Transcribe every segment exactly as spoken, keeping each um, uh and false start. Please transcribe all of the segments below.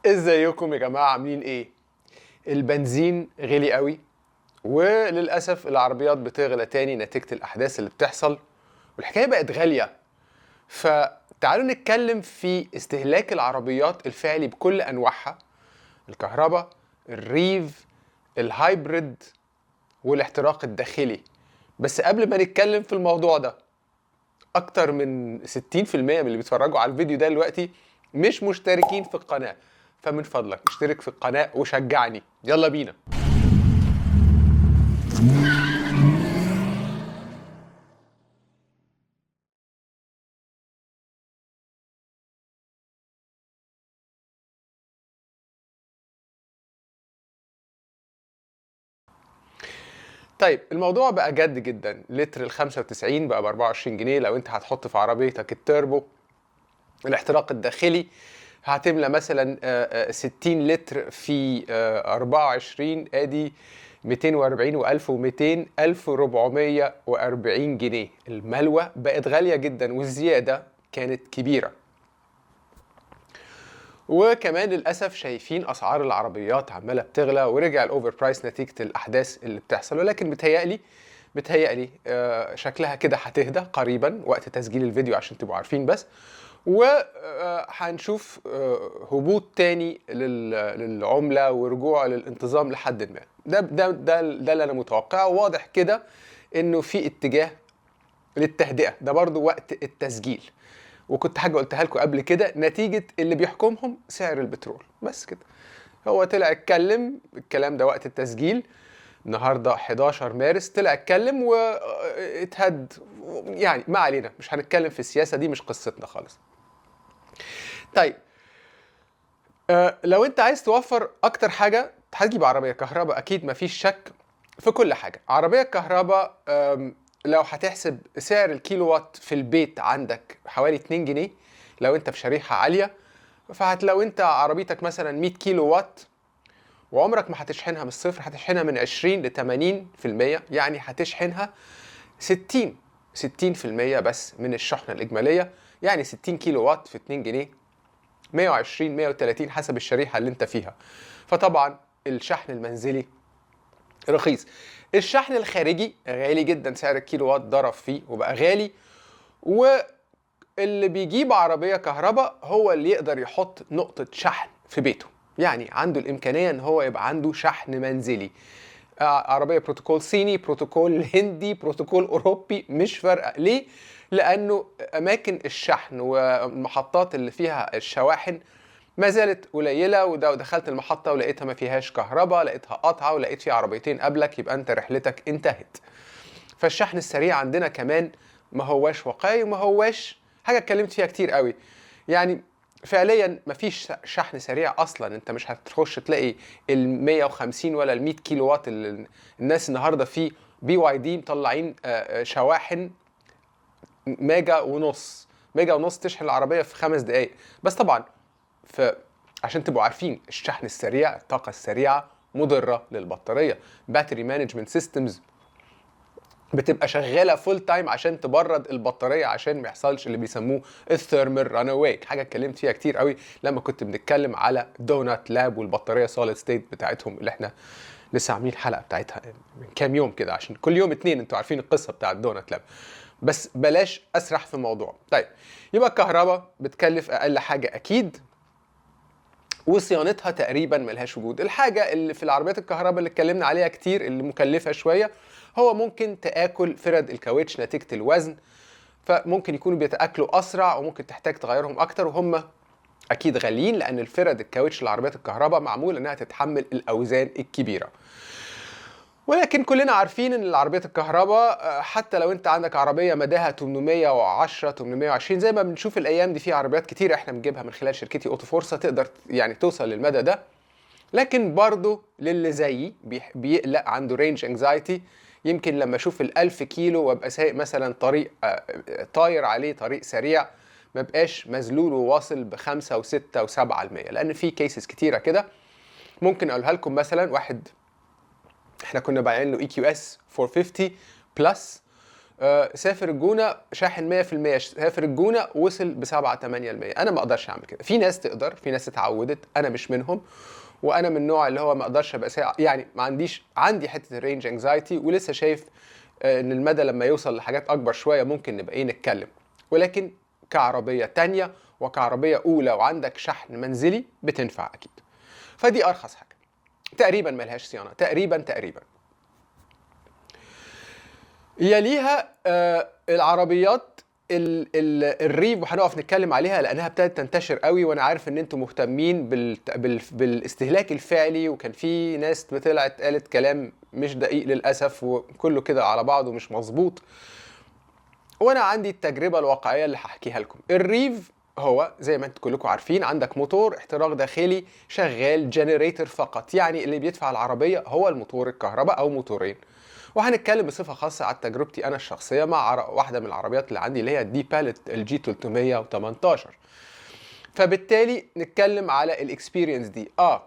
ازيكم يا جماعة عاملين ايه؟ البنزين غلي قوي، وللأسف العربيات بتغلى تاني نتيجة الأحداث اللي بتحصل، والحكاية بقت غالية. فتعالوا نتكلم في استهلاك العربيات الفعلي بكل أنواعها: الكهرباء، الريف، الهايبريد، والاحتراق الداخلي. بس قبل ما نتكلم في الموضوع ده، أكتر من ستين في المية من اللي بيتفرجوا على الفيديو ده دلوقتي مش مشتركين في القناة، فمن فضلك اشترك في القناة وشجعني. يلا بينا. طيب الموضوع بقى جد جدا. لتر ال خمسة وتسعين بقى ب أربعة وعشرين جنيه. لو انت هتحط في عربيتك التربو الاحتراق الداخلي هتملى مثلا آه، آه، ستين لتر في آه، أربعة وعشرين، ادي مئتين وأربعين وألف ومئتين، ألف وأربعمية وأربعين جنيه. الملوى بقت غالية جدا والزيادة كانت كبيرة. وكمان للاسف شايفين اسعار العربيات عماله بتغلى، ورجع الاوفر برايس نتيجه الاحداث اللي بتحصل. ولكن بتهيألي بتهيألي آه شكلها كده هتهدى قريبا وقت تسجيل الفيديو عشان تبقوا عارفين بس. وهنشوف آه هبوط تاني للعمله ورجوع للانتظام لحد ما. ده ده ده, ده اللي انا متوقعه. واضح كده انه في اتجاه للتهدئه. ده برضو وقت التسجيل، وكنت حاجه قلتها لكم قبل كده، نتيجه اللي بيحكمهم سعر البترول بس كده. هو طلع اتكلم الكلام ده وقت التسجيل النهارده حداشر مارس، طلع اتكلم واتهد. يعني ما علينا، مش هنتكلم في السياسه دي، مش قصتنا خالص. طيب أه لو انت عايز توفر اكتر حاجه هتجيب عربيه كهرباء، اكيد مفيش شك في كل حاجه. عربيه كهرباء لو هتحسب سعر الكيلو وات في البيت عندك حوالي اتنين جنيه لو انت في شريحه عاليه. فهت لو انت عربيتك مثلا مية كيلو وات وعمرك ما هتشحنها من الصفر، هتشحنها من عشرين ل ثمانين في المية، يعني هتشحنها ستين ستين في المية بس من الشحنه الاجماليه. يعني ستين كيلو وات في اتنين جنيه، مية وعشرين مية وتلاتين حسب الشريحه اللي انت فيها. فطبعا الشحن المنزلي رخيص. الشحن الخارجي غالي جدا، سعر الكيلو وات ضرب فيه وبقى غالي. واللي بيجيب عربية كهرباء هو اللي يقدر يحط نقطة شحن في بيته، يعني عنده الإمكانية ان هو يبقى عنده شحن منزلي. عربية بروتوكول صيني، بروتوكول هندي، بروتوكول أوروبي، مش فارقة. ليه؟ لأنه أماكن الشحن والمحطات اللي فيها الشواحن ما زالت قليلة. وده دخلت المحطة ولقيتها ما فيهاش كهرباء، لقيتها قاطعة، ولقيت فيها عربيتين قبلك، يبقى انت رحلتك انتهت. فالشحن السريع عندنا كمان ما هواش واقعي وما هواش حاجة اتكلمت فيها كتير قوي. يعني فعليا ما فيش شحن سريع اصلا. انت مش هتخش تلاقي ال مية وخمسين ولا ال مية كيلو وات اللي الناس النهارده في بي واي دي مطلعين شواحن ميجا ونص ميجا ونص تشحن العربية في خمس دقايق بس. طبعا فعشان تبقوا عارفين الشحن السريع، الطاقة السريعة مضرة للبطارية. باتري مانجمنت سيستمز بتبقى شغالة فول تايم عشان تبرد البطارية، عشان ما يحصلش اللي بيسموه الثيرمال ران اواي. حاجة اتكلمت فيها كتير قوي لما كنت بنتكلم على دونات لاب والبطارية سوليد ستيت بتاعتهم، اللي احنا لسه عاملين الحلقة بتاعتها من كام يوم كده، عشان كل يوم اتنين انتوا عارفين القصة بتاعت دونات لاب. بس بلاش اسرح في الموضوع. طيب يبقى الكهرباء بتكلف اقل حاجة اكيد، وصيانتها تقريبا ملهاش وجود. الحاجه اللي في العربيات الكهرباء اللي اتكلمنا عليها كتير اللي مكلفه شويه هو ممكن تاكل فرد الكاوتش نتيجه الوزن، فممكن يكونوا بيتاكلوا اسرع وممكن تحتاج تغيرهم اكتر، وهم اكيد غاليين لان الفرد الكاوتش للعربيات الكهرباء معمول انها تتحمل الاوزان الكبيره. ولكن كلنا عارفين ان العربيات الكهرباء حتى لو انت عندك عربيه مداها تمنمية وعشرة تمنمية وعشرين زي ما بنشوف الايام دي، في عربيات كتير احنا بنجيبها من خلال شركتي اوتو فورسا تقدر يعني توصل للمدى ده. لكن برضو للي زيي بيقلق عنده رينج انكزايتي، يمكن لما اشوف الألف كيلو وابقى سايق مثلا طريق طاير عليه طريق سريع ما بقاش مزلول وواصل بخمسة وستة وسبعة المية، لان في كيسز كتيره كده. ممكن اقولها لكم. مثلا واحد احنا كنا بايعين له اي كيو اس أربعمية وخمسين بلس آه، سافر الجونه شاحن مية في المية، سافر الجونه وصل ب سبعة تمانية بالمية. انا ما اقدرش اعمل كده. في ناس تقدر، في ناس اتعودت، انا مش منهم. وانا من النوع اللي هو ما اقدرش ابقى ساعة، يعني ما عنديش عندي حته الرينج انكزايتي، ولسه شايف آه، ان المدى لما يوصل لحاجات اكبر شويه ممكن نبقى ايه نتكلم. ولكن كعربيه تانية وكعربيه اولى وعندك شحن منزلي بتنفع اكيد. فدي ارخص حاجه، تقريبا ملهاش صيانه، تقريبا تقريبا. يليها آه العربيات ال ال الريف، وهنقف نتكلم عليها لانها ابتدت تنتشر قوي، وانا عارف ان انتم مهتمين بال بال بالاستهلاك الفعلي، وكان في ناس طلعت قالت كلام مش دقيق للاسف، وكله كده على بعضه مش مظبوط. وانا عندي التجربه الواقعيه اللي هحكيها لكم. الريف هو زي ما انتم كلكم عارفين، عندك موتور احتراق داخلي شغال جنريتور فقط، يعني اللي بيدفع العربيه هو الموتور الكهرباء او موتورين. وهنتكلم بصفه خاصه على تجربتي انا الشخصيه مع واحده من العربيات اللي عندي اللي هي الدي باليت الجي تلتمية وتمنتاشر. فبالتالي نتكلم على الاكسبيرينس دي. اه,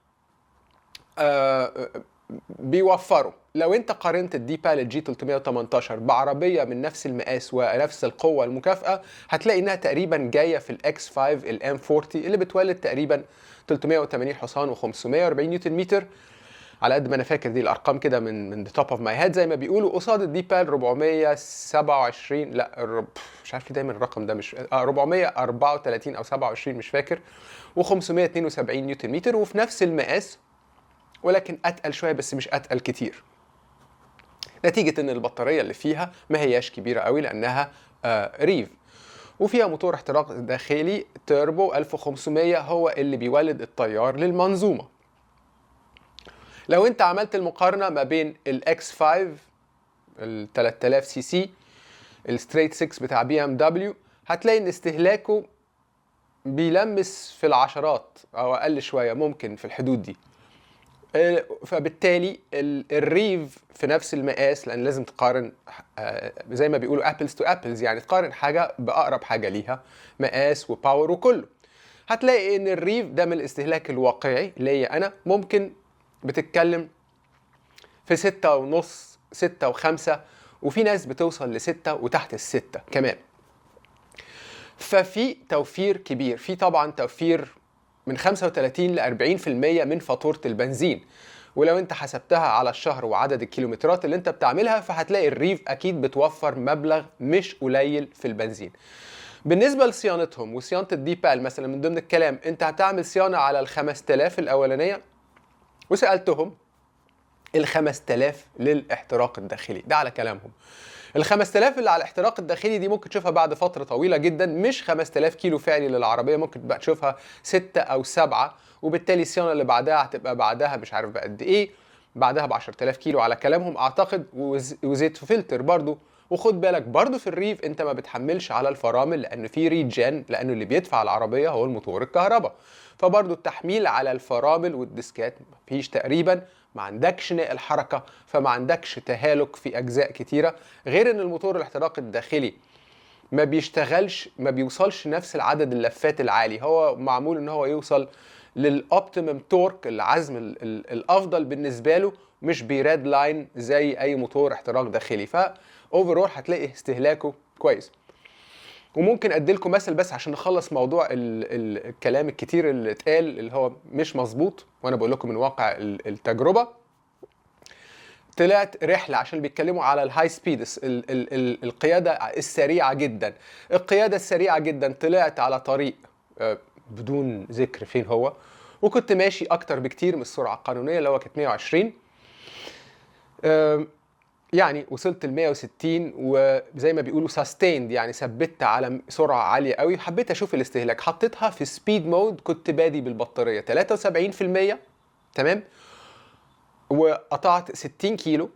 آه بيوفروا. لو انت قارنت الدي باليت جي تلتمية وتمنتاشر بعربيه من نفس المقاس ونفس القوه المكافئه، هتلاقي انها تقريبا جايه في الاكس خمسة الام أربعين اللي بتولد تقريبا تلتمية وتمانين حصان و540 نيوتن متر، على قد ما انا فاكر دي الارقام كده من من ذا توب اوف ماي هيد زي ما بيقولوا. قصاد الدي بال أربعمية وسبعة وعشرين، لا الرب مش عارف دايما الرقم ده مش آه أربعمية وأربعة وتلاتين او سبعة وعشرين مش فاكر، و572 نيوتن متر، وفي نفس المقاس ولكن اتقل شويه بس مش اتقل كتير، نتيجه ان البطاريه اللي فيها ما هياش كبيره قوي لانها آه ريف، وفيها موتور احتراق داخلي توربو ألف وخمسمية هو اللي بيولد التيار للمنظومه. لو انت عملت المقارنه ما بين الاكس خمسة ال تلات آلاف سي سي الستريت ستة بتاع بي ام دبليو، هتلاقي ان استهلاكه بيلمس في العشرات او اقل شويه، ممكن في الحدود دي. فبالتالي الريف في نفس المقاس، لان لازم تقارن زي ما بيقولوا ابلز تو ابلز، يعني تقارن حاجه باقرب حاجه ليها مقاس وباور وكله. هتلاقي ان الريف ده من الاستهلاك الواقعي ليا انا ممكن بتتكلم في ستة ونص، ستة وخمسة، وفي ناس بتوصل لستة وتحت الستة كمان. ففي توفير كبير، في طبعا توفير من خمسة وتلاتين ل أربعين بالمية من فاتورة البنزين، ولو انت حسبتها على الشهر وعدد الكيلومترات اللي انت بتعملها فهتلاقي الريف اكيد بتوفر مبلغ مش قليل في البنزين. بالنسبة لصيانتهم وصيانة الدي بال مثلا، من ضمن الكلام انت هتعمل صيانة على ال خمسة آلاف الاولانية، وسألتهم ال خمسة آلاف للاحتراق الداخلي، ده على كلامهم. ال خمسة آلاف اللي على الاحتراق الداخلي دي ممكن تشوفها بعد فترة طويلة جدا، مش خمسة آلاف كيلو فعلي للعربية، ممكن تبقى تشوفها ستة أو سبعة، وبالتالي الصيانة اللي بعدها هتبقى بعدها مش عارف بقد إيه، بعدها ب عشرة آلاف كيلو على كلامهم أعتقد، وزيت فلتر برضو. وخد بالك برضو في الريف انت ما بتحملش على الفرامل لأنه في ريجن، لأنه اللي بيدفع العربية هو الموتور الكهرباء، فبرضو التحميل على الفرامل والديسكات مفيش تقريبا، ما عندكش نقل حركة، فما عندكش تهالك في أجزاء كتيرة، غير ان الموتور الاحتراق الداخلي ما بيشتغلش، ما بيوصلش نفس العدد اللفات العالي، هو معمول ان هو يوصل للأوبتيمم تورك، العزم ال ال الأفضل بالنسبة له، مش بيراد لاين زي أي موتور احتراق داخلي، فأوفرول هتلاقي استهلاكه كويس. وممكن اديلكم مثل بس عشان نخلص موضوع ال ال الكلام الكتير اللي اتقال اللي هو مش مظبوط، وانا بقول لكم من واقع التجربه. طلعت رحله عشان بيتكلموا على الهاي سبيد، ال ال ال القياده السريعه جدا. القياده السريعه جدا طلعت على طريق بدون ذكر فين هو، وكنت ماشي اكتر بكتير من السرعه القانونيه اللي هو كانت مية وعشرين، يعني وصلت ل مية وستين، وزي ما بيقولوا ساستيند، يعني ثبت على سرعه عاليه قوي. حبيت اشوف الاستهلاك، حطيتها في سبيد مود، كنت بادي بالبطاريه تلاتة وسبعين بالمية تمام، وقطعت ستين كيلو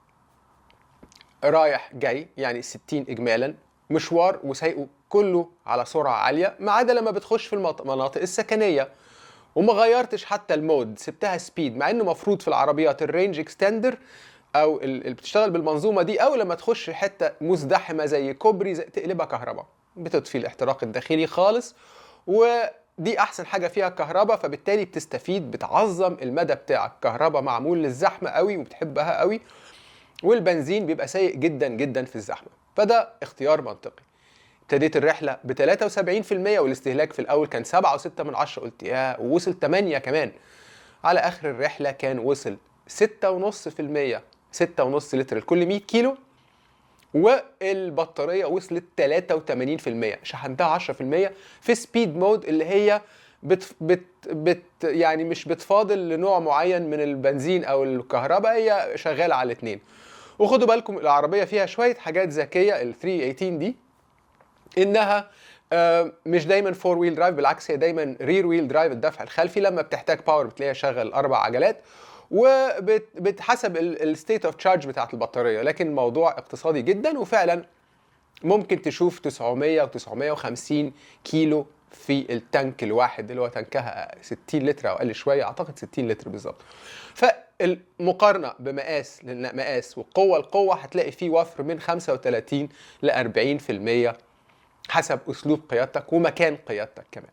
رايح جاي، يعني ستين اجمالا مشوار، وسايقه كله على سرعه عاليه ما عدا لما بتخش في المناطق السكنيه، وما غيرتش حتى المود، سبتها سبيد، مع انه مفروض في العربيات الرينج اكستندر او اللي بتشتغل بالمنظومه دي، او لما تخش حته مزدحمه زي كوبري زي تقلبها كهرباء، بتطفي الاحتراق الداخلي خالص، ودي احسن حاجه فيها الكهرباء، فبالتالي بتستفيد، بتعظم المدى بتاعك. كهرباء معمول للزحمه قوي وبتحبها قوي، والبنزين بيبقى سيء جدا جدا في الزحمه، فده اختيار منطقي. ابتديت الرحله ب ثلاثة وسبعين في المية والاستهلاك في الاول كان سبعة وستة من عشرة، قلت يا ووصل ثمانية كمان. على اخر الرحله كان وصل ستة ونص في المية، ستة ونص لتر لكل مية كيلو، والبطاريه وصلت ثلاثة وثمانين في المية. شحنتها عشرة في المية في سبيد مود اللي هي بت بت بت يعني مش بتفاضل لنوع معين من البنزين او الكهرباء، هي شغاله على الاثنين. وخدوا بالكم العربيه فيها شويه حاجات ذكيه ال ثلاثمية وثمانية دي، انها آه مش دايما فور ويل درايف، بالعكس هي دايما رير ويل درايف، الدفع الخلفي. لما بتحتاج باور بتلاقيها شغل اربع عجلات، وبتحسب الستيت اوف تشارج بتاعت البطاريه. لكن الموضوع اقتصادي جدا، وفعلا ممكن تشوف تسعمية وتسعمية وخمسين كيلو في التانك الواحد اللي هو تانكها ستين لتر او اقل شويه، اعتقد ستين لتر بالظبط. فالمقارنه بمقاس لمقاس وقوه لقوه هتلاقي فيه وفر من خمسة وثلاثين ل أربعين في المية حسب اسلوب قيادتك ومكان قيادتك كمان.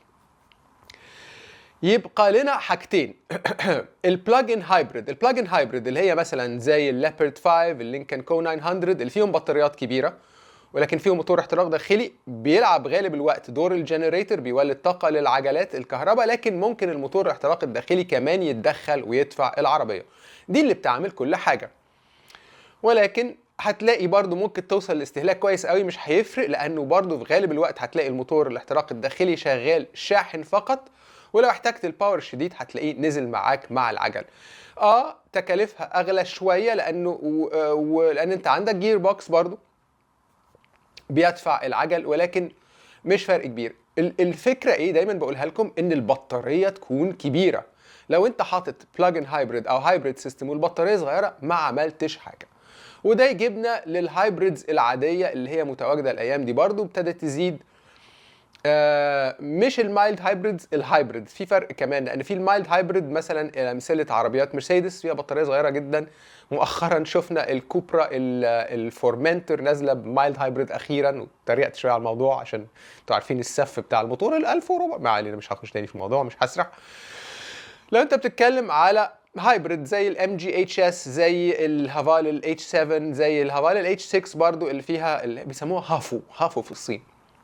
يبقى لنا حاجتين البلاج ان هايبريد. البلاج ان هايبريد اللي هي مثلا زي الليبرد خمسة، اللينكن كو تسعمية، اللي فيهم بطاريات كبيره ولكن فيهم موتور احتراق داخلي بيلعب غالب الوقت دور الجنريتور، بيولد طاقه للعجلات الكهرباء، لكن ممكن الموتور الاحتراق الداخلي كمان يتدخل ويدفع العربيه. دي اللي بتعمل كل حاجه، ولكن هتلاقي برضو ممكن توصل لاستهلاك كويس قوي، مش هيفرق، لانه برضو في غالب الوقت هتلاقي الموتور الاحتراق الداخلي شغال شاحن فقط، ولو احتجت الباور الشديد هتلاقيه نزل معاك مع العجل. اه تكاليفها اغلى شويه لانه ولان انت عندك جير بوكس برضو بيدفع العجل، ولكن مش فرق كبير. الفكره ايه دايما بقولها لكم، ان البطاريه تكون كبيره. لو انت حاطط بلاج ان هايبريد او هايبريد سيستم والبطاريه صغيره ما عملتش حاجه. وده يجيبنا للهايبريدز العاديه اللي هي متواجده الايام دي، برضو ابتدت تزيد. آه مش المايلد هايبريدز، الهايبريدز في فرق كمان، لان في المايلد هايبريد مثلا امثله عربيات مرسيدس فيها بطاريه صغيره جدا. مؤخرا شفنا الكوبرا الفورمنتر نازله بمايلد هايبريد اخيرا، وتريقت شويه على الموضوع عشان انتوا عارفين السف بتاع الموتور ال ألف وربع، ما علينا مش هخش تاني في الموضوع، مش هسرح. لو انت بتتكلم على هايبريد زي الام جي اتش اس، زي الهافال الاتش سبعة، زي الهافال الاتش ستة برضو اللي فيها اللي بيسموها هافو هافو في الصين،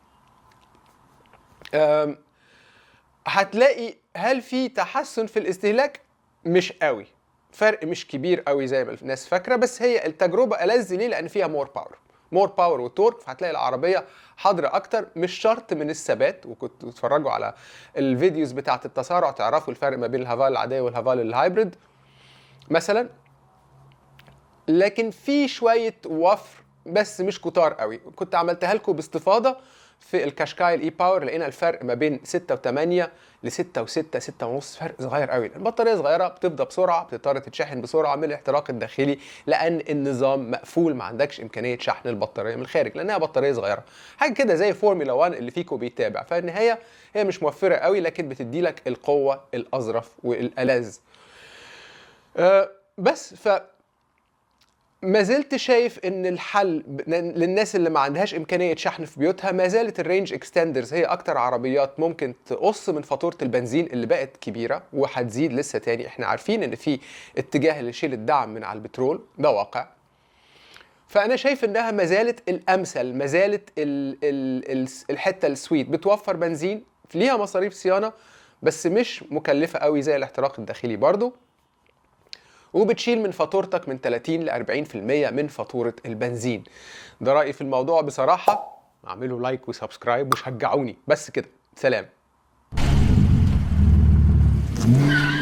هتلاقي هل في تحسن في الاستهلاك؟ مش قوي، فرق مش كبير قوي زي ما الناس فاكره، بس هي التجربه ألذ ليه؟ لان فيها مور باور مور باور وتورك، فهتلاقي العربيه حاضره اكتر. مش شرط من الثبات، وكنت تتفرجوا على الفيديوز بتاعه التسارع تعرفوا الفرق ما بين الهافال العاديه والهافال الهايبريد مثلا. لكن في شويه وفر بس مش كتار قوي. كنت عملتها لكم باستفاضه في الكاشكاي الاي باور، لقينا الفرق ما بين ستة وثمانية ل ستة وستة، ستة ونص، فرق صغير قوي. البطاريه صغيره، بتفضى بسرعه، بتضطر تتشحن بسرعه من الاحتراق الداخلي، لان النظام مقفول، ما عندكش امكانيه شحن البطاريه من الخارج لانها بطاريه صغيره. حاجه كده زي فورمولا واحد اللي فيكم بيتابع. فالنهايه هي مش موفره قوي، لكن بتدي لك القوه الاظرف والالذ. أه بس ف ما زلت شايف ان الحل للناس اللي ما عندهاش امكانيه شحن في بيوتها ما زالت الرينج اكستندرز هي اكتر عربيات ممكن تقص من فاتوره البنزين اللي بقت كبيره وهتزيد لسه تاني. احنا عارفين ان في اتجاه لشيل الدعم من على البترول، ده واقع. فانا شايف انها ما زالت الامثل، ما زالت ال ال الحته السويت، بتوفر بنزين، ليها مصاريف صيانه بس مش مكلفه قوي زي الاحتراق الداخلي برضو، وبتشيل من فاتورتك من ثلاثين ل أربعين في المية من فاتورة البنزين. ده رأيي في الموضوع بصراحة. اعملوا لايك وسبسكرايب وشجعوني، بس كده، سلام.